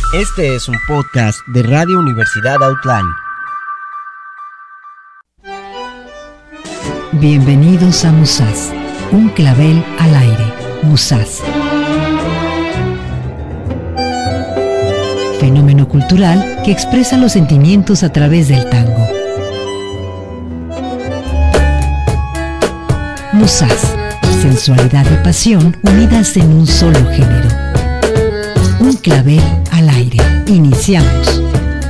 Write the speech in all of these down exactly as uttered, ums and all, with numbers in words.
Este es un podcast de Radio Universidad Outland. Bienvenidos a Musas, un clavel al aire. Musas. Fenómeno cultural que expresa los sentimientos a través del tango. Musas, sensualidad y pasión unidas en un solo género. Un clavel al aire. Iniciamos.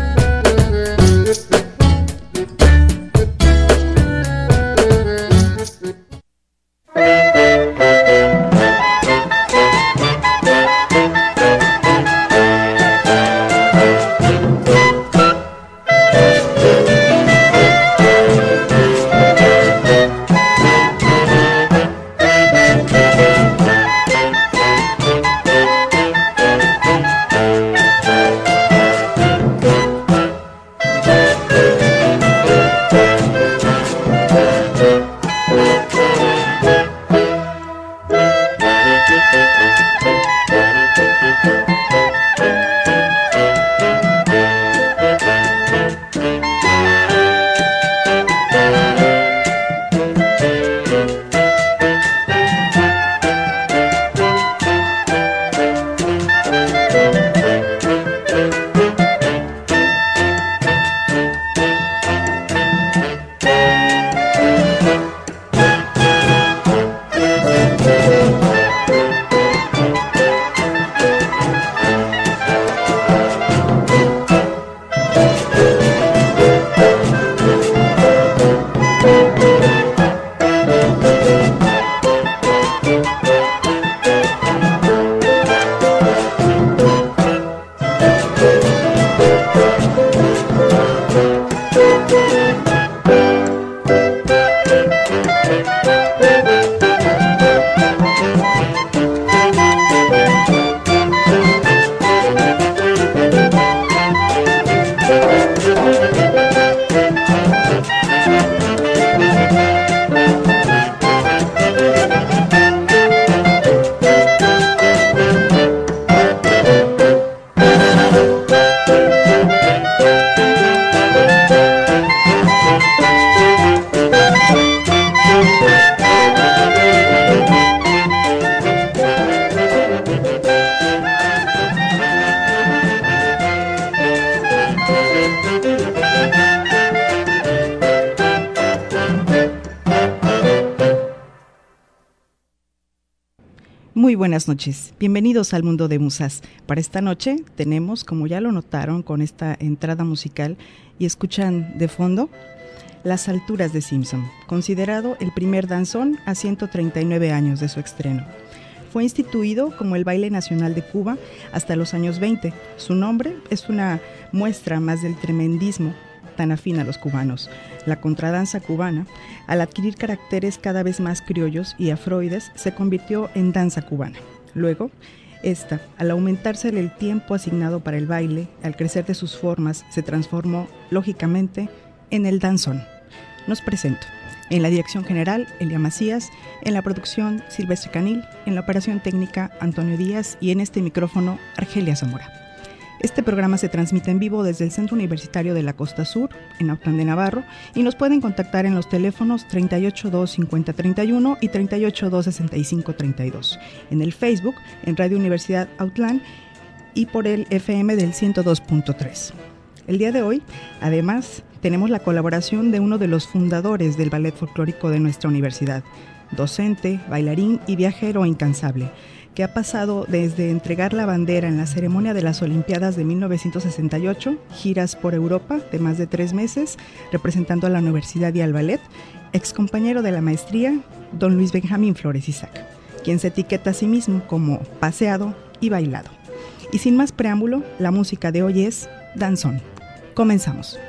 Muy buenas noches, bienvenidos al mundo de Musas. Para esta noche tenemos, como ya lo notaron con esta entrada musical y escuchan de fondo, Las alturas de Simpson, considerado el primer danzón a ciento treinta y nueve años de su estreno. Fue instituido como el baile nacional de Cuba hasta los años veinte. Su nombre es una muestra más del tremendismo tan afín a los cubanos. La contradanza cubana, al adquirir caracteres cada vez más criollos y afroides, se convirtió en danza cubana. Luego, esta, al aumentarse el tiempo asignado para el baile, al crecer de sus formas, se transformó, lógicamente, en el danzón. Nos presento. En la dirección general, Elia Macías, en la producción, Silvestre Canil, en la operación técnica, Antonio Díaz, y en este micrófono, Argelia Zamora. Este programa se transmite en vivo desde el Centro Universitario de la Costa Sur, en Autlán de Navarro, y nos pueden contactar en los teléfonos treinta y ocho dos cincuenta treinta y uno y treinta y ocho dos sesenta y cinco treinta y dos, en el Facebook, en Radio Universidad Autlán y por el F M del ciento dos punto tres. El día de hoy, además, tenemos la colaboración de uno de los fundadores del ballet folclórico de nuestra universidad, docente, bailarín y viajero incansable, que ha pasado desde entregar la bandera en la ceremonia de las Olimpiadas de mil novecientos sesenta y ocho, giras por Europa de más de tres meses, representando a la universidad y al ballet, excompañero de la maestría, don Luis Benjamín Flores Isaac, quien se etiqueta a sí mismo como paseado y bailado. Y sin más preámbulo, la música de hoy es danzón. Comenzamos.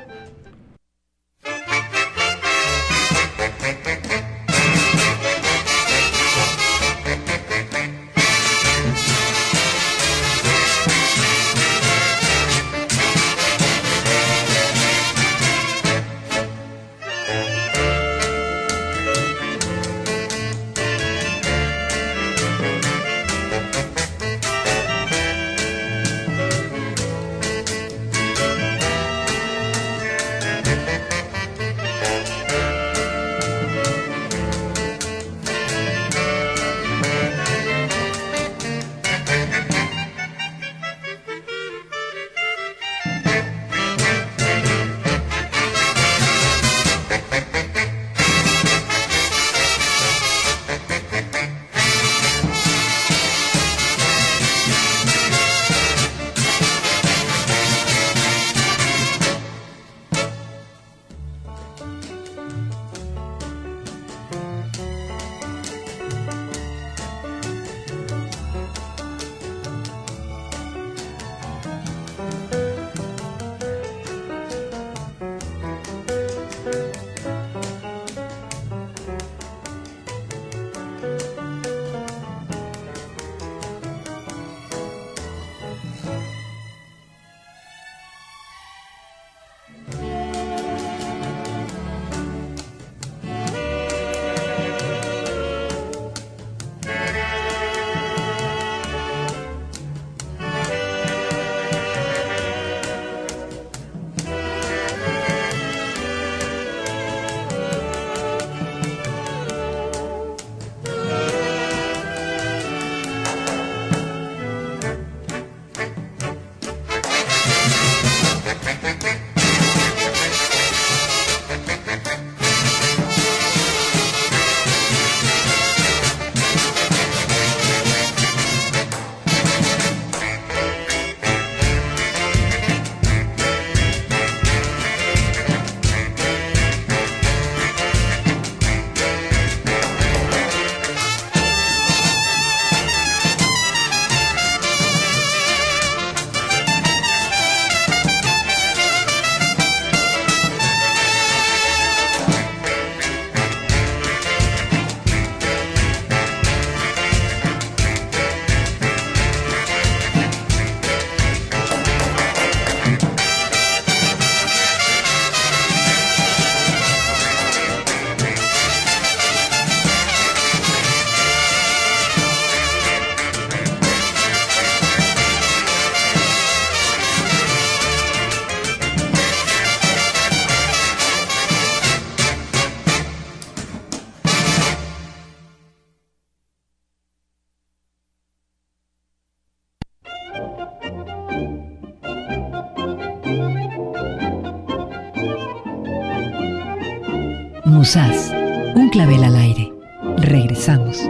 Musas, un clavel al aire. Regresamos.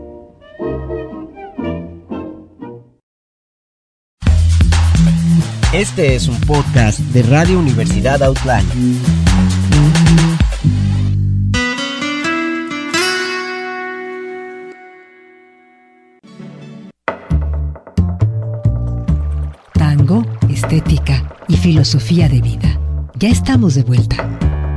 Este es un podcast de Radio Universidad Outland. Tango, estética y filosofía de vida. Ya estamos de vuelta.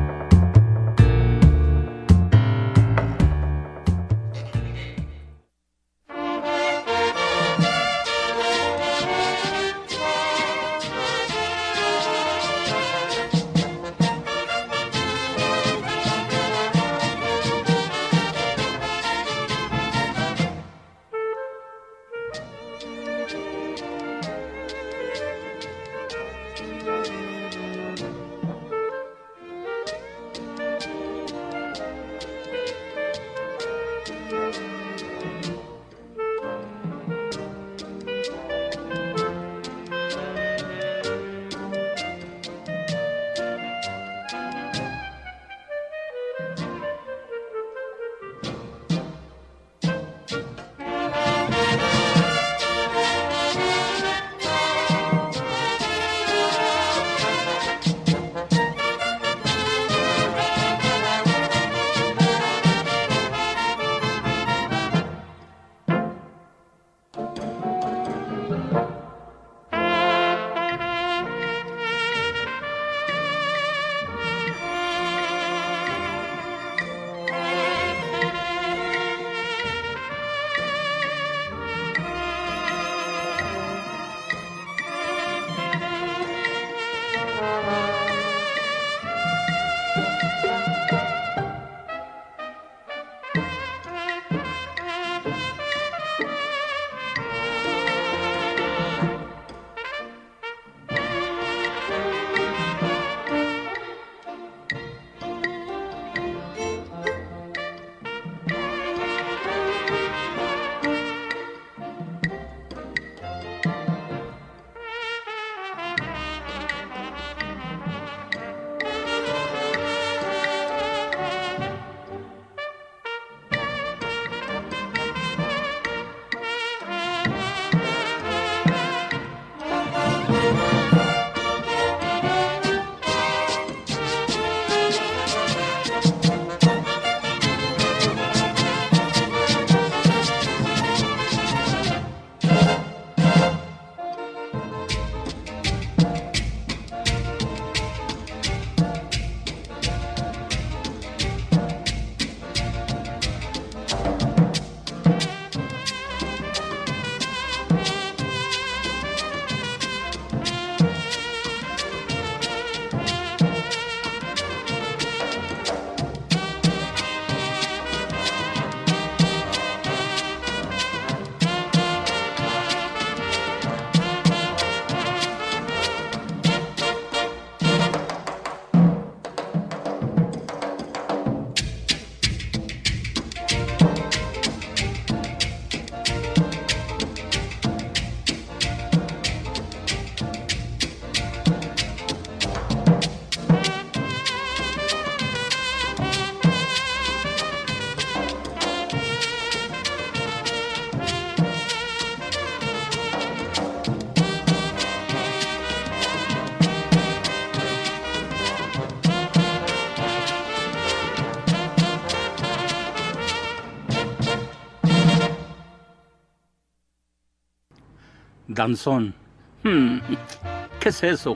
Danzón. Hmm, ¿qué es eso?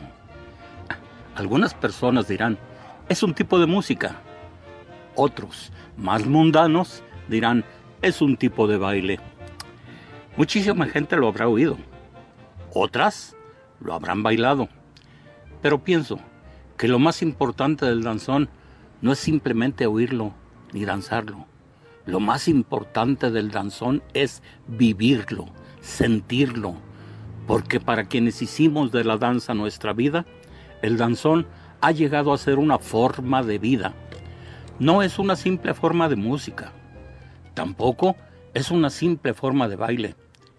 Algunas personas dirán, es un tipo de música. Otros, más mundanos, dirán, es un tipo de baile. Muchísima gente lo habrá oído. Otras lo habrán bailado. Pero pienso que lo más importante del danzón no es simplemente oírlo ni danzarlo. Lo más importante del danzón es vivirlo, sentirlo. Porque para quienes hicimos de la danza nuestra vida, el danzón ha llegado a ser una forma de vida. No es una simple forma de música. Tampoco es una simple forma de baile.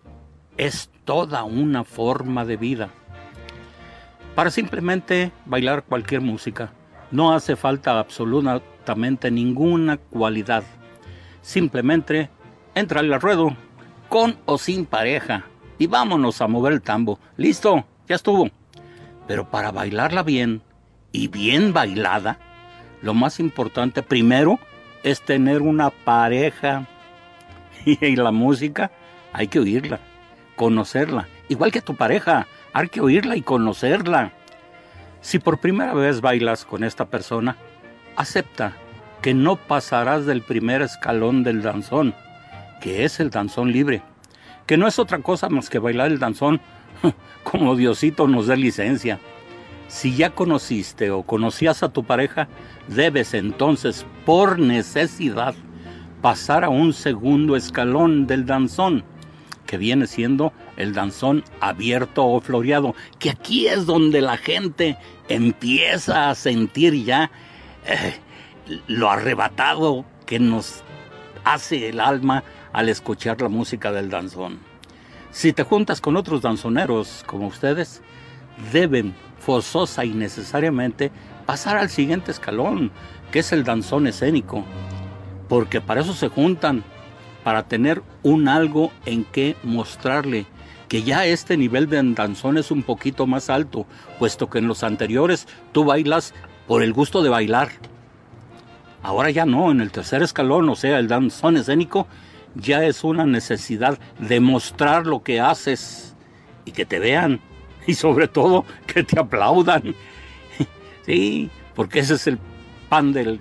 Es toda una forma de vida. Para simplemente bailar cualquier música, No hace falta absolutamente ninguna cualidad. Simplemente entrale al ruedo, con o sin pareja, y vámonos a mover el tambo. ¡Listo! Ya estuvo. Pero para bailarla bien, y bien bailada, lo más importante primero es tener una pareja. Y la música hay que oírla, conocerla. Igual que tu pareja, hay que oírla y conocerla. Si por primera vez bailas con esta persona, acepta que no pasarás del primer escalón del danzón, que es el danzón libre, que no es otra cosa más que bailar el danzón como Diosito nos dé licencia. Si ya conociste o conocías a tu pareja, debes entonces, por necesidad, pasar a un segundo escalón del danzón, que viene siendo el danzón abierto o floreado, que aquí es donde la gente empieza a sentir ya eh, lo arrebatado que nos hace el alma al escuchar la música del danzón. Si te juntas con otros danzoneros como ustedes, deben forzosa y necesariamente pasar al siguiente escalón, que es el danzón escénico, porque para eso se juntan, para tener un algo en que mostrarle que ya este nivel de danzón es un poquito más alto, puesto que en los anteriores tú bailas por el gusto de bailar. Ahora ya no, en el tercer escalón, o sea, el danzón escénico, ya es una necesidad de mostrar lo que haces y que te vean, y sobre todo que te aplaudan. Sí, porque ese es el pan del,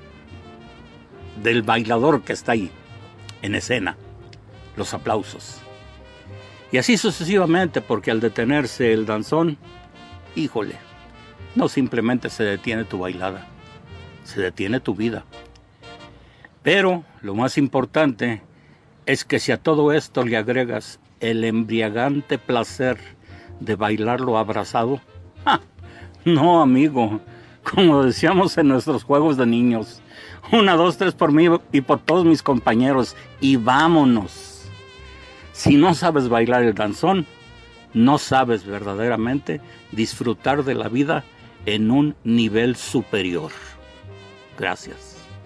del bailador que está ahí, en escena, los aplausos. Y así sucesivamente, porque al detenerse el danzón, híjole, no simplemente se detiene tu bailada, se detiene tu vida. Pero lo más importante es que si a todo esto le agregas el embriagante placer de bailarlo abrazado, ¡ja! No, amigo, como decíamos en nuestros juegos de niños, una, dos, tres por mí y por todos mis compañeros, y vámonos. Si no sabes bailar el danzón, no sabes verdaderamente disfrutar de la vida en un nivel superior. Gracias.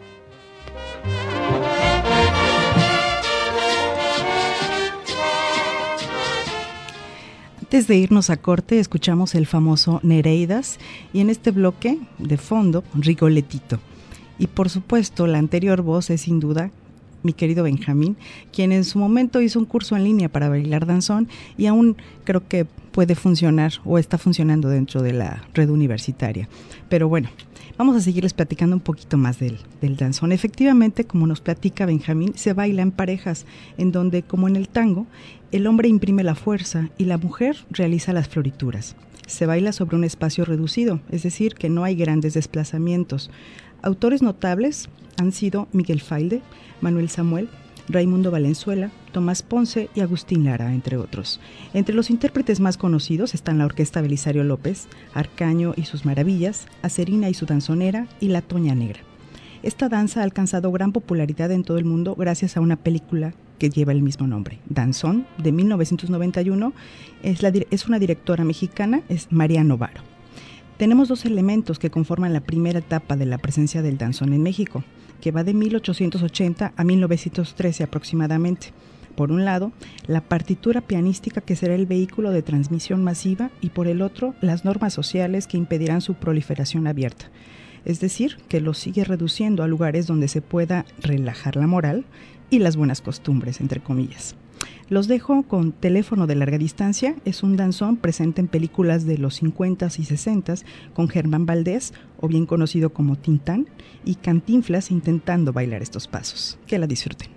Antes de irnos a corte, escuchamos el famoso Nereidas y en este bloque, de fondo, Rigoletito. Y por supuesto, la anterior voz es sin duda mi querido Benjamín, quien en su momento hizo un curso en línea para bailar danzón y aún creo que puede funcionar o está funcionando dentro de la red universitaria. Pero bueno, vamos a seguirles platicando un poquito más del, del danzón. Efectivamente, como nos platica Benjamín, se baila en parejas, en donde, como en el tango, el hombre imprime la fuerza y la mujer realiza las florituras. Se baila sobre un espacio reducido, es decir, que no hay grandes desplazamientos. Autores notables han sido Miguel Failde, Manuel Samuel, Raimundo Valenzuela, Tomás Ponce y Agustín Lara, entre otros. Entre los intérpretes más conocidos están la Orquesta Belisario López, Arcaño y sus Maravillas, Acerina y su Danzonera y La Toña Negra. Esta danza ha alcanzado gran popularidad en todo el mundo gracias a una película que lleva el mismo nombre, Danzón, de mil novecientos noventa y uno. Es, la, es una directora mexicana, es María Novaro. Tenemos dos elementos que conforman la primera etapa de la presencia del danzón en México, que va de mil ochocientos ochenta a mil novecientos trece aproximadamente. Por un lado, la partitura pianística, que será el vehículo de transmisión masiva, y por el otro, las normas sociales que impedirán su proliferación abierta. Es decir, que lo sigue reduciendo a lugares donde se pueda relajar la moral y las buenas costumbres, entre comillas. Los dejo con Teléfono de larga distancia. Es un danzón presente en películas de los cincuentas y sesentas con Germán Valdés, o bien conocido como Tintán, y Cantinflas intentando bailar estos pasos. Que la disfruten.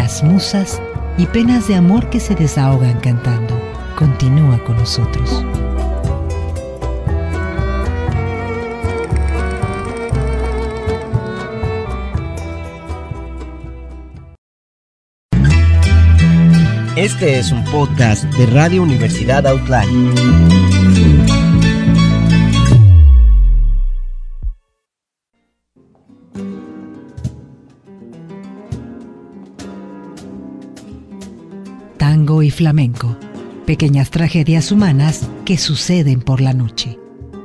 las musas y penas de amor que se desahogan cantando. Continúa con nosotros. Este es un podcast de Radio Universidad Autlán. Tango y flamenco, pequeñas tragedias humanas que suceden por la noche.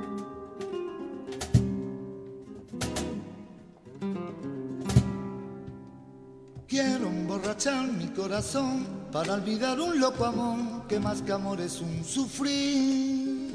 Quiero emborrachar mi corazón para olvidar un loco amor que más que amor es un sufrir.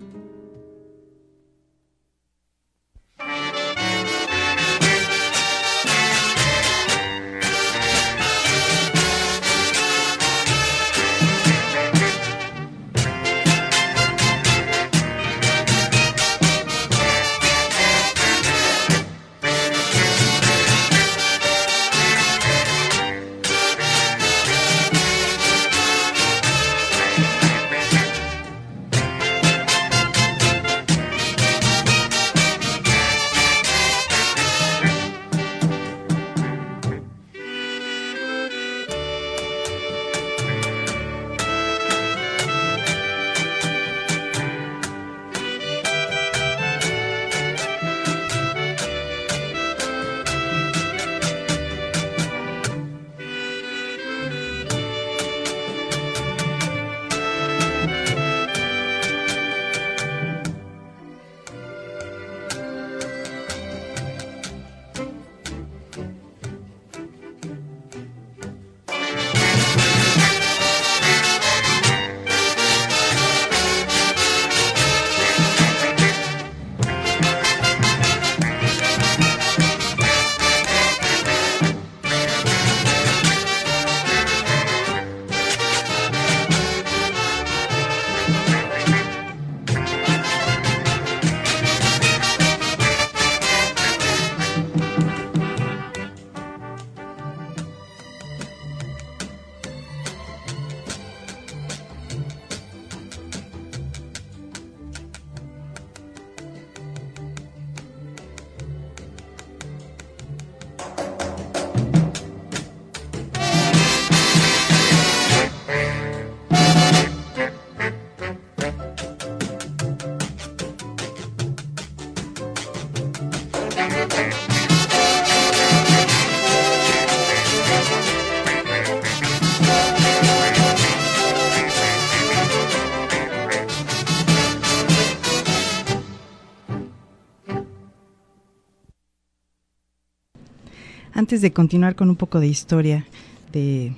Antes de continuar con un poco de historia de,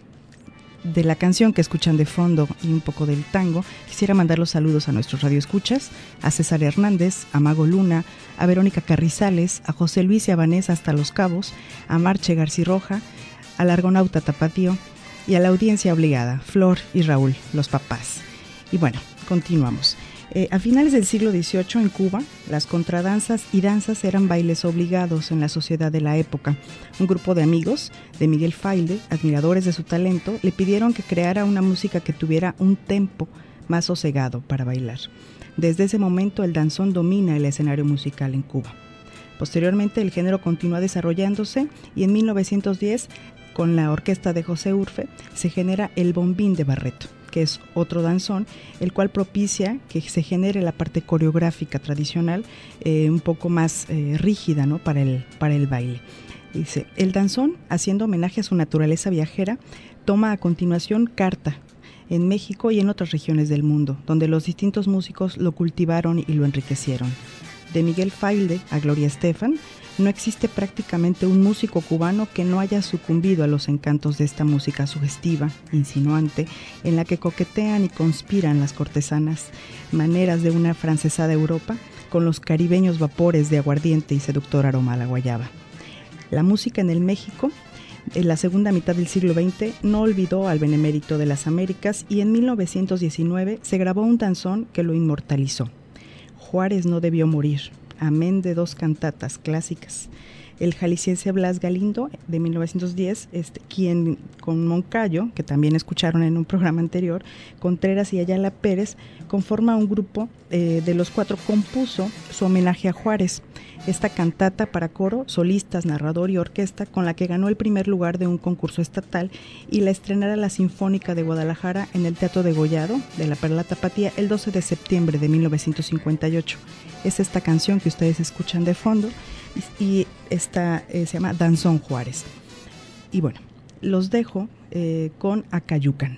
de la canción que escuchan de fondo y un poco del tango, quisiera mandar los saludos a nuestros radioescuchas, a César Hernández, a Mago Luna, a Verónica Carrizales, a José Luis y a Vanessa hasta Los Cabos, a Marche Garciroja, al Argonauta Tapatío y a la audiencia obligada, Flor y Raúl, los papás. Y bueno, continuamos. Eh, a finales del siglo dieciocho en Cuba, las contradanzas y danzas eran bailes obligados en la sociedad de la época. Un grupo de amigos de Miguel Failde, admiradores de su talento, le pidieron que creara una música que tuviera un tempo más sosegado para bailar. Desde ese momento el danzón domina el escenario musical en Cuba. Posteriormente el género continúa desarrollándose y en mil novecientos diez, con la orquesta de José Urfe, se genera el bombín de Barreto, que es otro danzón, el cual propicia que se genere la parte coreográfica tradicional eh, un poco más eh, rígida, ¿no? para, el, para el baile. Dice, el danzón, haciendo homenaje a su naturaleza viajera, toma a continuación carta en México y en otras regiones del mundo, donde los distintos músicos lo cultivaron y lo enriquecieron. De Miguel Failde a Gloria Estefan, no existe prácticamente un músico cubano que no haya sucumbido a los encantos de esta música sugestiva, insinuante, en la que coquetean y conspiran las cortesanas maneras de una francesada Europa con los caribeños vapores de aguardiente y seductor aroma a la guayaba. La música en el México, en la segunda mitad del siglo veinte, no olvidó al benemérito de las Américas y en mil novecientos diecinueve se grabó un danzón que lo inmortalizó. Juárez no debió morir, amén de dos cantatas clásicas el jalisciense Blas Galindo de mil novecientos diez, este, quien con Moncayo, que también escucharon en un programa anterior, Contreras y Ayala Pérez, conforma un grupo eh, de los cuatro, compuso su homenaje a Juárez. Esta cantata para coro, solistas, narrador y orquesta, con la que ganó el primer lugar de un concurso estatal y la estrenara la Sinfónica de Guadalajara en el Teatro Degollado de la Perla Tapatía el doce de septiembre de mil novecientos cincuenta y ocho. Es esta canción que ustedes escuchan de fondo y, y esta eh, se llama Danzón Juárez. Y bueno, los dejo eh, con Acayucan.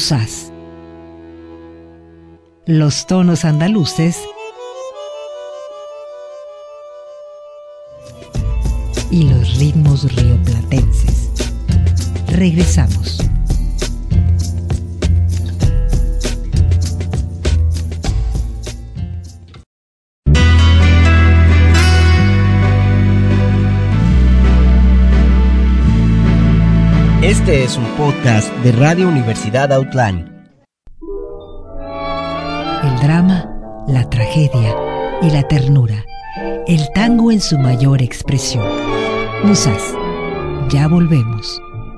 Musas. Los tonos andaluces y los ritmos rioplatenses. Regresamos. Este es un podcast de Radio Universidad Outline. El drama, la tragedia y la ternura. El tango en su mayor expresión. Musas. Ya volvemos.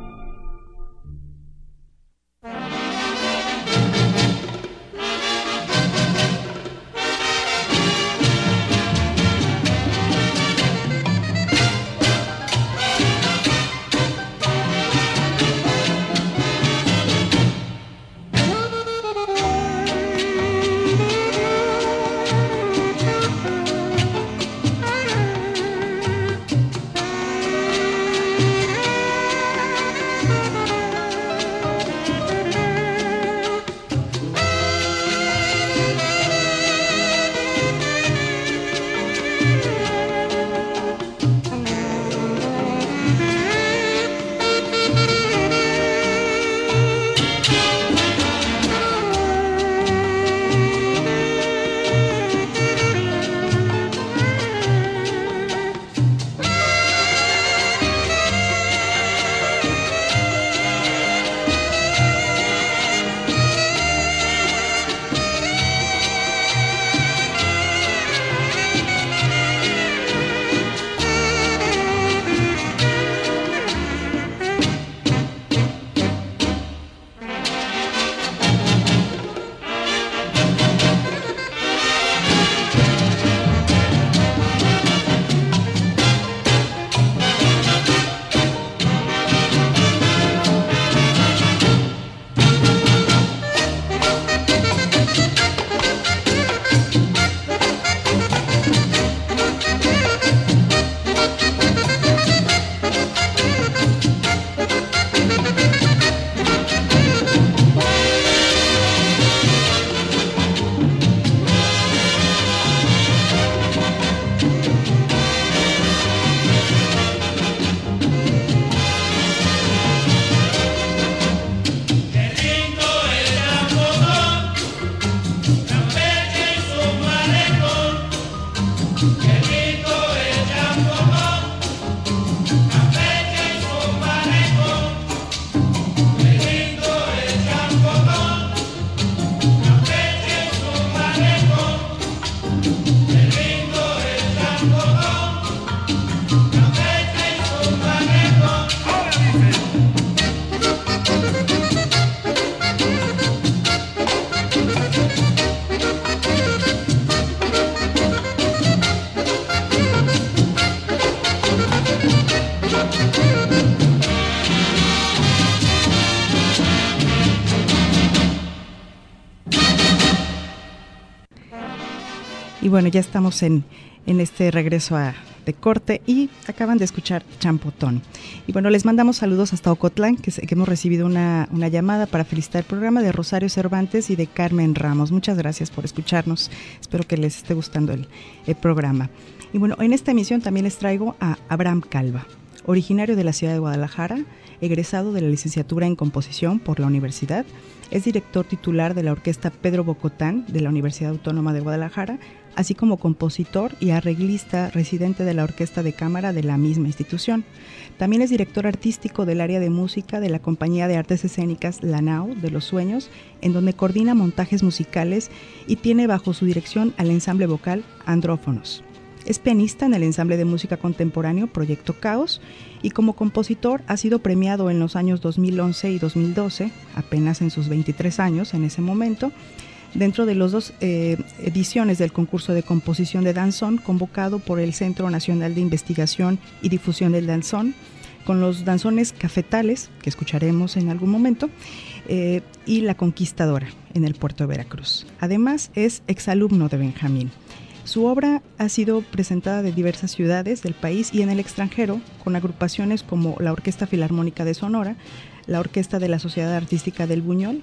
Y bueno, ya estamos en, en este regreso a, de corte y acaban de escuchar Champotón. Y bueno, les mandamos saludos hasta Ocotlán, que, que hemos recibido una, una llamada para felicitar el programa de Rosario Cervantes y de Carmen Ramos. Muchas gracias por escucharnos. Espero que les esté gustando el, el programa. Y bueno, en esta emisión también les traigo a Abraham Calva, originario de la ciudad de Guadalajara, egresado de la licenciatura en composición por la universidad. Es director titular de la Orquesta Pedro Bocotán de la Universidad Autónoma de Guadalajara, así como compositor y arreglista residente de la Orquesta de Cámara de la misma institución. También es director artístico del área de música de la Compañía de Artes Escénicas La Nao de Los Sueños, en donde coordina montajes musicales y tiene bajo su dirección al ensamble vocal Andrófonos. Es pianista en el ensamble de música contemporáneo Proyecto Caos y como compositor ha sido premiado en los años dos mil once y dos mil doce, apenas en sus veintitrés años en ese momento, dentro de las dos eh, ediciones del concurso de composición de danzón convocado por el Centro Nacional de Investigación y Difusión del Danzón, con los danzones cafetales, que escucharemos en algún momento, eh, y La Conquistadora, en el puerto de Veracruz. Además, es exalumno de Benjamín. Su obra ha sido presentada de diversas ciudades del país y en el extranjero, con agrupaciones como la Orquesta Filarmónica de Sonora, la Orquesta de la Sociedad Artística del Buñol,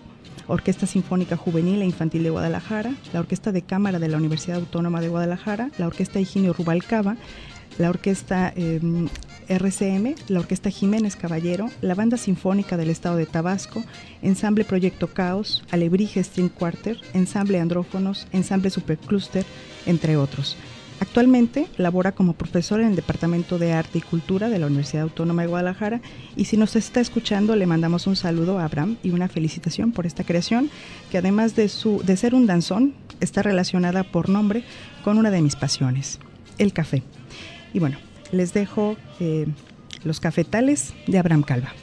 Orquesta Sinfónica Juvenil e Infantil de Guadalajara, la Orquesta de Cámara de la Universidad Autónoma de Guadalajara, la Orquesta Higinio Rubalcaba, la Orquesta eh, R C M, la Orquesta Jiménez Caballero, la Banda Sinfónica del Estado de Tabasco, Ensamble Proyecto Caos, Alebrije String Quarter, Ensamble Andrófonos, Ensamble Supercluster, entre otros. Actualmente labora como profesor en el Departamento de Arte y Cultura de la Universidad Autónoma de Guadalajara, y si nos está escuchando le mandamos un saludo a Abraham y una felicitación por esta creación, que además de, su, de ser un danzón, está relacionada por nombre con una de mis pasiones, el café. Y bueno, les dejo eh, Los Cafetales de Abraham Calva.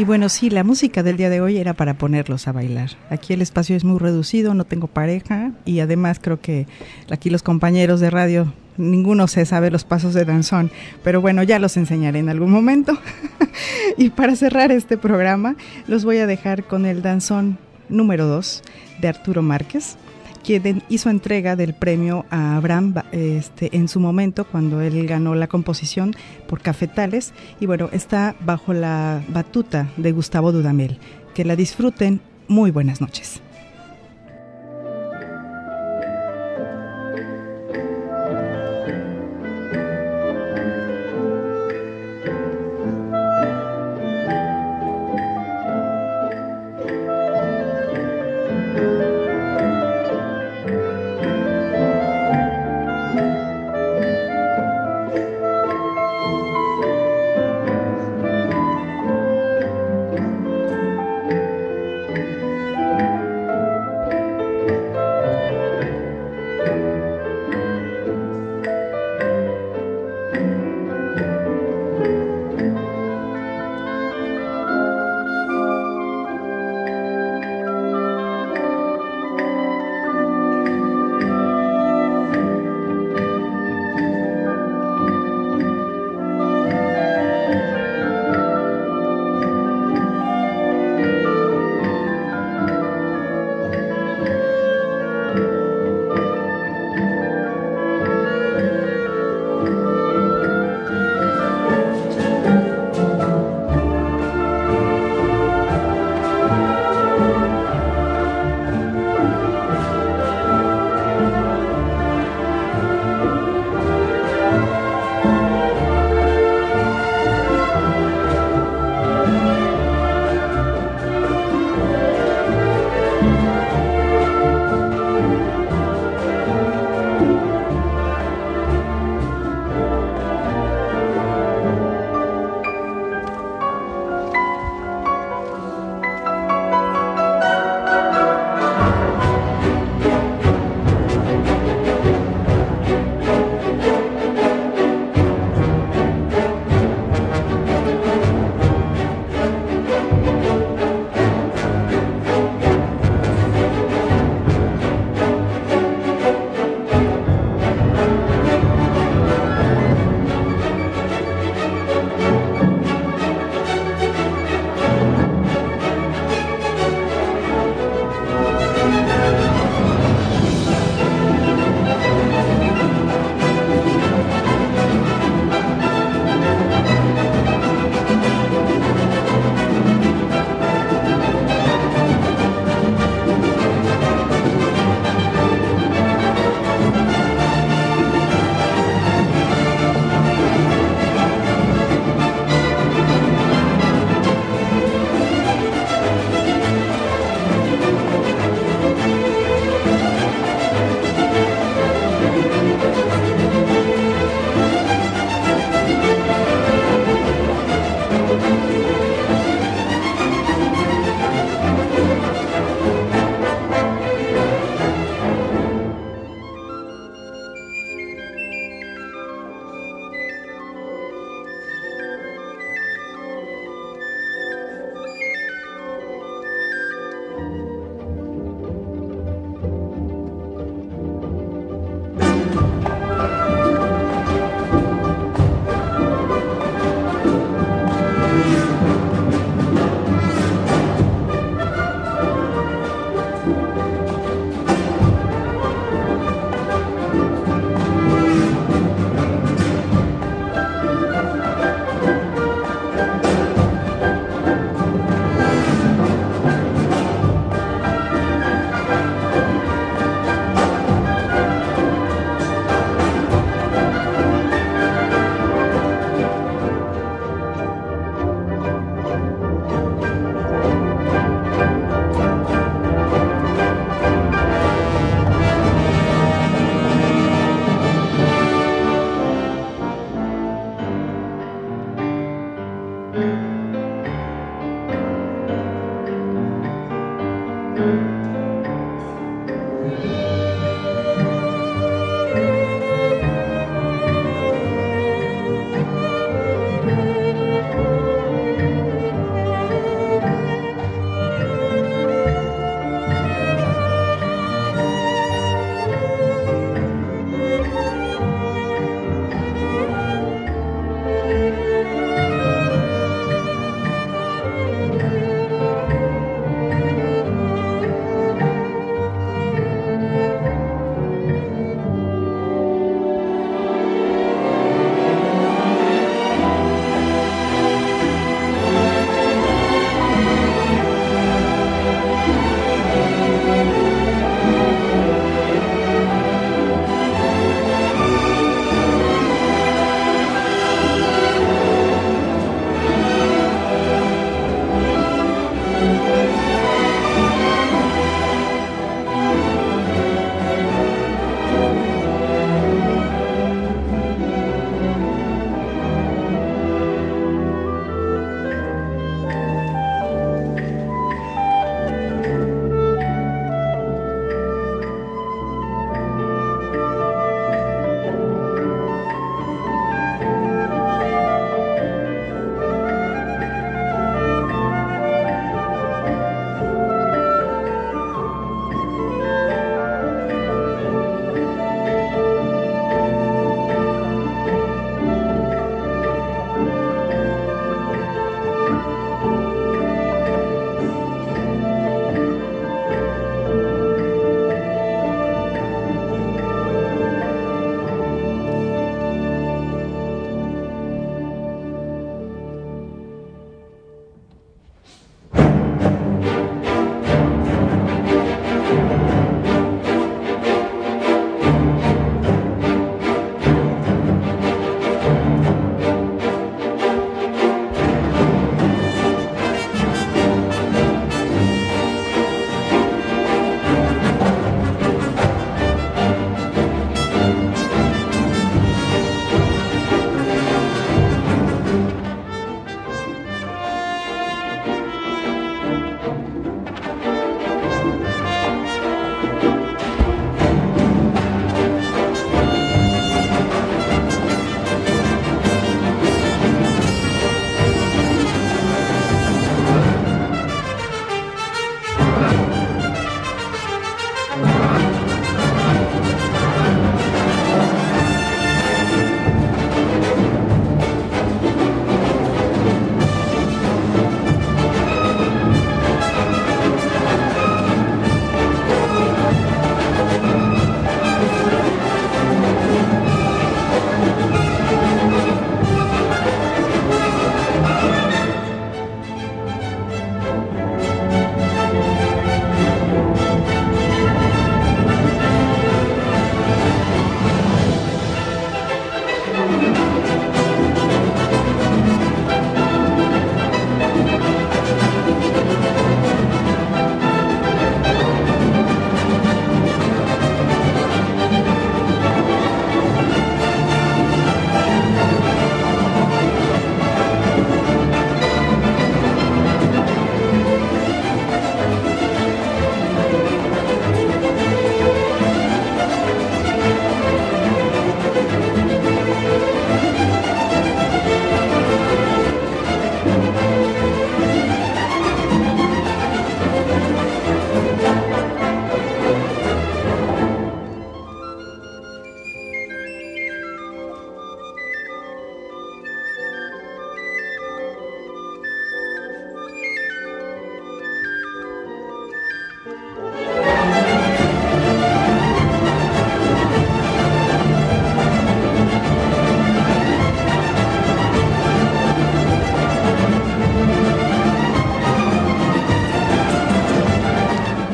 Y bueno, sí, la música del día de hoy era para ponerlos a bailar. Aquí el espacio es muy reducido, no tengo pareja y además creo que aquí los compañeros de radio, ninguno se sabe los pasos de danzón, pero bueno, ya los enseñaré en algún momento. Y para cerrar este programa, los voy a dejar con el danzón número dos de Arturo Márquez, quien hizo entrega del premio a Abraham este, en su momento cuando él ganó la composición por Cafetales, y bueno, está bajo la batuta de Gustavo Dudamel. Que la disfruten, muy buenas noches.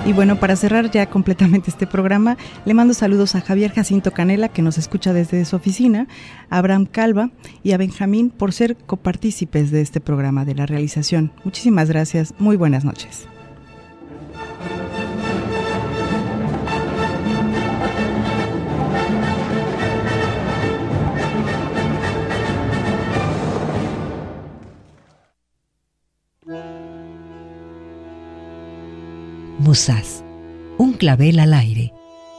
Y bueno, para cerrar ya completamente este programa, le mando saludos a Javier Jacinto Canela, que nos escucha desde su oficina, a Abraham Calva y a Benjamín por ser copartícipes de este programa, de la realización. Muchísimas gracias, muy buenas noches. Musas, un clavel al aire.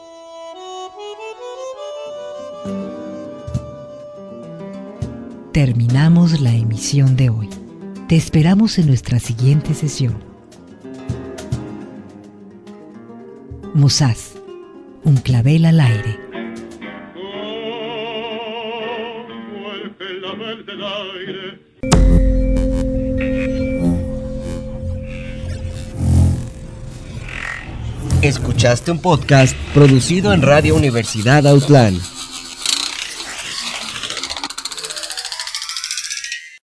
Terminamos la emisión de hoy. Te esperamos en nuestra siguiente sesión. Musas, un clavel al aire. Escuchaste un podcast producido en Radio Universidad Autlán.